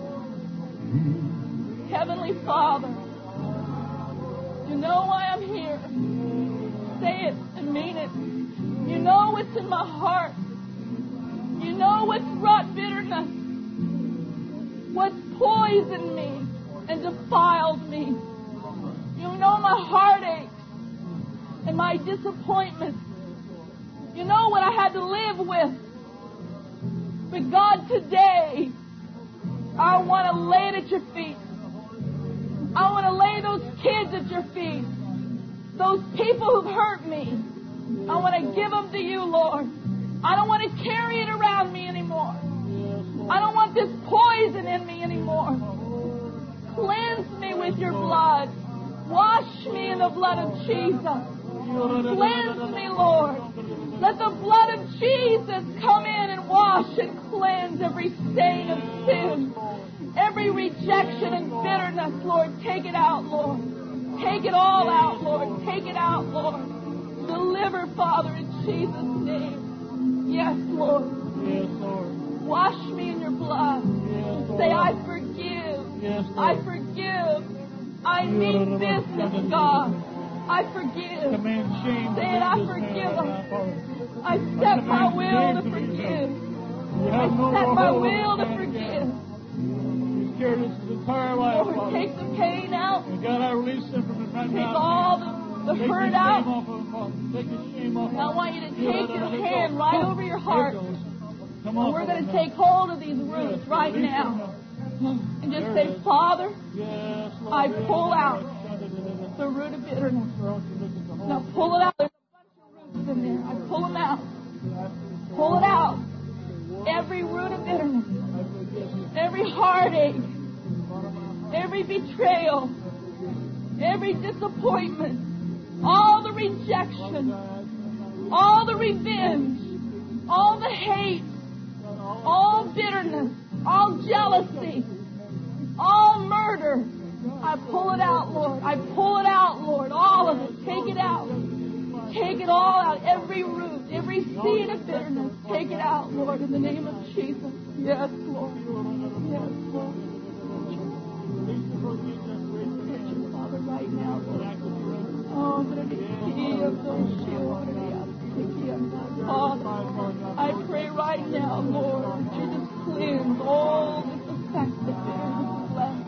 Heavenly Father. You know why I'm here. Say it and mean it. You know what's in my heart. You know what's brought bitterness. poisoned me and defiled me. You know my heartache and my disappointment. You know what I had to live with. But God, today, I want to lay it at your feet. I want to lay those kids at your feet. Those people who've hurt me. I want to give them to you, Lord. I don't want to carry it around me anymore. I don't want this poison in me anymore. Cleanse me with your blood. Wash me in the blood of Jesus. Cleanse me, Lord. Let the blood of Jesus come in and wash and cleanse every stain of sin. Every rejection and bitterness, Lord, take it out, Lord. Take it all out, Lord. Take it out, Lord. Deliver, Father, in Jesus' name. Yes, Lord. Yes, Lord. Wash me in your blood. Yes, Lord. Say, I forgive. Yes, Lord. I forgive. I mean business, God. I forgive. Command shame. Say it, I forgive them. I set my will to forgive. I set my will to forgive. He's carried us his entire life, Lord, Father. take the pain out. And God, I release him from it right Take now. all the Take hurt the shame out. off of him, Father. Take the shame off of And I him. want you to take your hand right over your heart. Come And on, we're going to Father. take hold of these roots right Release now. him And just There say, it is. Father, Yes, Lord. I pull out the root of bitterness. Now pull it out. There's a bunch of roots in there. I pull them out. Pull it out. Every root of bitterness. Every heartache. Every betrayal. Every disappointment. All the rejection. All the revenge. All the hate. All bitterness. All jealousy. All murder. I pull it out, Lord. I pull it out, Lord. All of it. Take it out. Take it all out. Every root, every seed of bitterness. Take it out, Lord, in the name of Jesus. Yes, Lord. Yes, Lord. Touch your Father right now, Lord. Oh, Father, I pray right now, Lord, that you just cleanse all this effective bitterness left.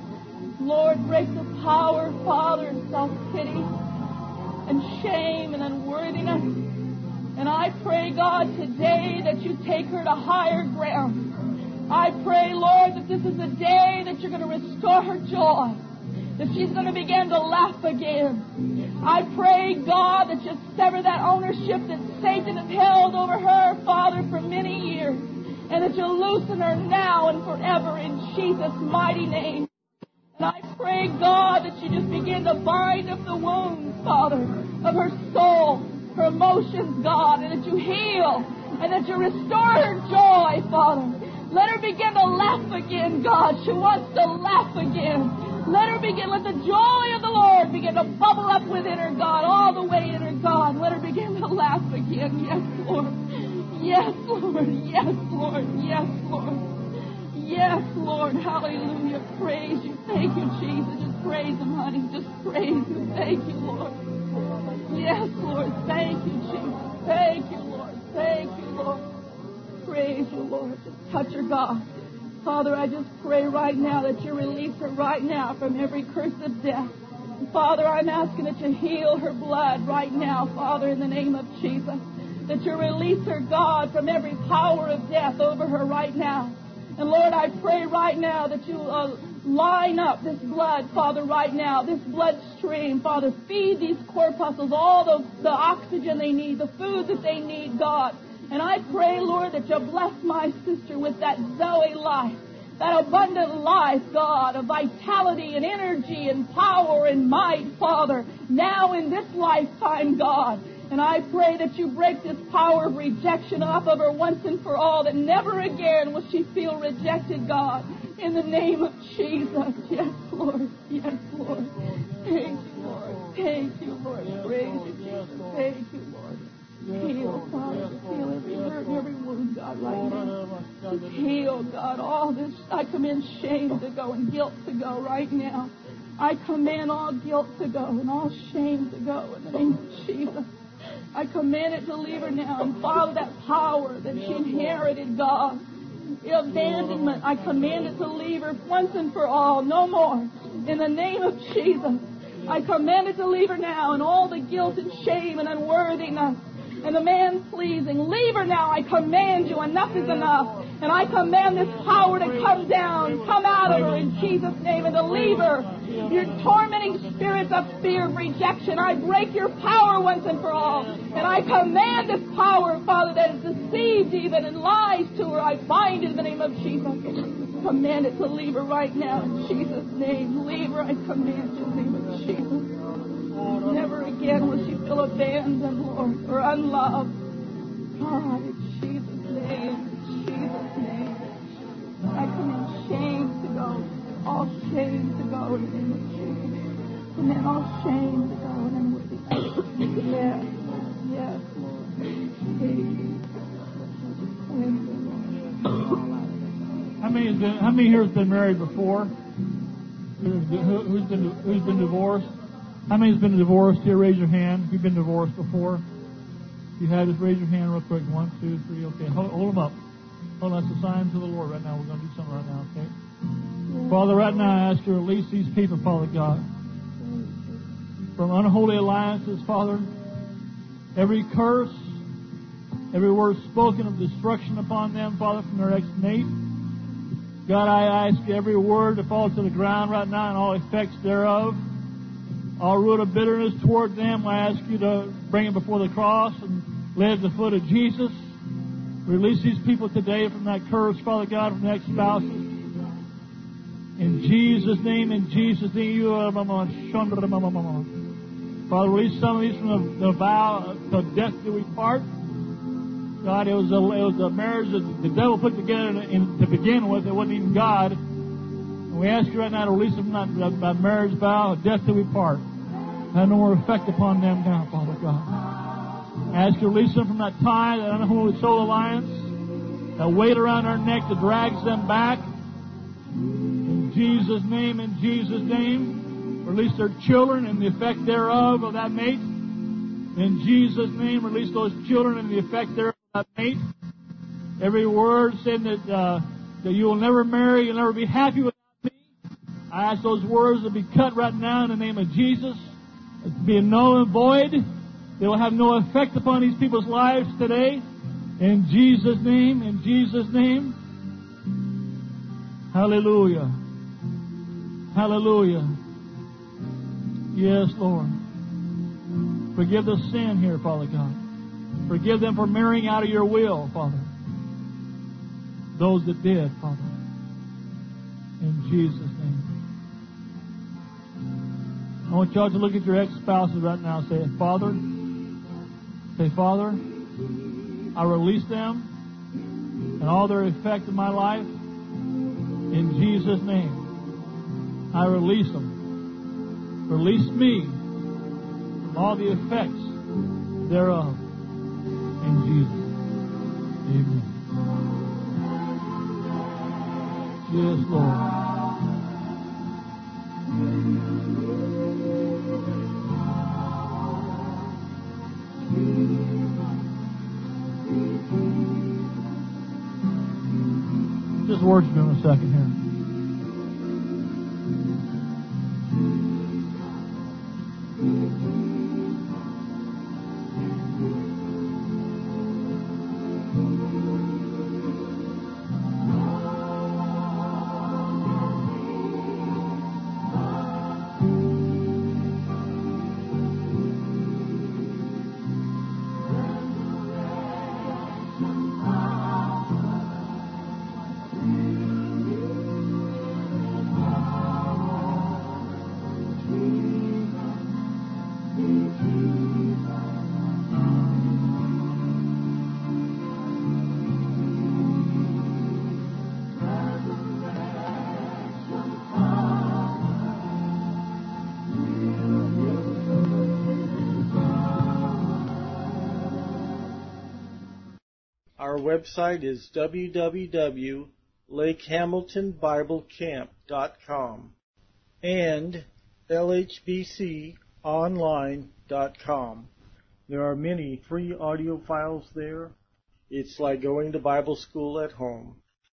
Lord, break the power, Father, of self-pity and shame and unworthiness. And I pray, God, today that you take her to higher ground. I pray, Lord, that this is the day that you're going to restore her joy, that she's going to begin to laugh again. I pray, God, that you sever that ownership that Satan has held over her, Father, for many years, and that you loosen her now and forever in Jesus' mighty name. And I pray, God, that you just begin to bind up the wounds, Father, of her soul, her emotions, God, and that you heal and that you restore her joy, Father. Let her begin to laugh again, God. She wants to laugh again. Let her begin, let the joy of the Lord begin to bubble up within her, God, all the way in her, God. Let her begin to laugh again. Yes, Lord. Yes, Lord. Yes, Lord. Yes, Lord. Yes, Lord. Hallelujah. Praise you. Thank you, Jesus. Just praise him, honey. Just praise him. Thank you, Lord. Yes, Lord. Thank you, Jesus. Thank you, Lord. Thank you, Lord. Praise you, Lord. Just touch her, God. Father, I just pray right now that you release her right now from every curse of death. Father, I'm asking that you heal her blood right now, Father, in the name of Jesus. That you release her, God, from every power of death over her right now. And Lord, I pray right now that you line up this blood, Father, right now, this bloodstream, Father. Feed these corpuscles all the oxygen they need, the food that they need, God. And I pray, Lord, that you bless my sister with that Zoe life, that abundant life, God, of vitality and energy and power and might, Father, now in this lifetime, God. And I pray that you break this power of rejection off of her once and for all, that never again will she feel rejected, God. In the name of Jesus. Yes, Lord. Yes, Lord. Thank you, Lord. Thank you, Lord. Praise you, Jesus. Thank you, Lord. Heal, Father. Heal every hurt and every wound, God, right now. Just heal, God. All this, I command shame to go and guilt to go right now. I command all guilt to go and all shame to go in the name of Jesus. I command it to leave her now. And Father, that power that she inherited, God, The abandonment, I command it to leave her once and for all. No more. In the name of Jesus, I command it to leave her now, and all the guilt and shame and unworthiness and the man-pleasing. Leave her now. I command you. Enough is enough. And I command this power to come down, come out of her in Jesus' name, and to leave her. Your tormenting spirits of fear and rejection, I break your power once and for all. And I command this power, Father, that has deceived even and lies to her. I bind it in the name of Jesus. Command it to leave her right now in Jesus' name. Leave her, I command you in the name of Jesus. Never again will she feel abandoned, Lord, or unloved. God, in Jesus' name, in Jesus' name. I command shame to go, all shame to go in the name of Jesus. Command all shame to go in the name of Jesus. Yes, yes, Lord. How many here has been married before? Who's been divorced? How many has been divorced here? Raise your hand. If you've been divorced before. If you have, just raise your hand real quick. 1, 2, 3. Okay, hold them up. Hold on, that's a sign to the Lord right now. We're going to do something right now, okay? Father, right now I ask you to release these people, Father God, from unholy alliances, Father. Every curse, every word spoken of destruction upon them, Father, from their ex-mate. God, I ask you every word to fall to the ground right now and all effects thereof. All root of bitterness toward them, I ask you to bring it before the cross and lay it at the foot of Jesus. Release these people today from that curse, Father God, from the ex-spouses. In Jesus' name, Father, release some of these from the vow of death till we part. God, it was a marriage that the devil put together to begin with. It wasn't even God. And we ask you right now to release them from that marriage vow of death till we part. Have no more effect upon them now, Father God. I ask you to release them from that tie, that unholy soul alliance, that weight around their neck that drags them back. In Jesus' name, release their children and the effect thereof of that mate. In Jesus' name, release those children and the effect thereof of that mate. Every word saying that you will never marry, you'll never be happy without me. I ask those words to be cut right now in the name of Jesus. It's be null and void. They will have no effect upon these people's lives today. In Jesus' name, Hallelujah. Hallelujah. Yes, Lord. Forgive the sin here, Father God. Forgive them for marrying out of your will, Father. Those that did, Father. In Jesus' name. I want y'all to look at your ex-spouses right now and say, Father, I release them and all their effect in my life. In Jesus' name, I release them. Release me from all the effects thereof. In Jesus' name. Amen. Yes, Lord. Just worship Him a second here. Our website is www.lakehamiltonbiblecamp.com and lhbconline.com. There are many free audio files there. It's like going to Bible school at home.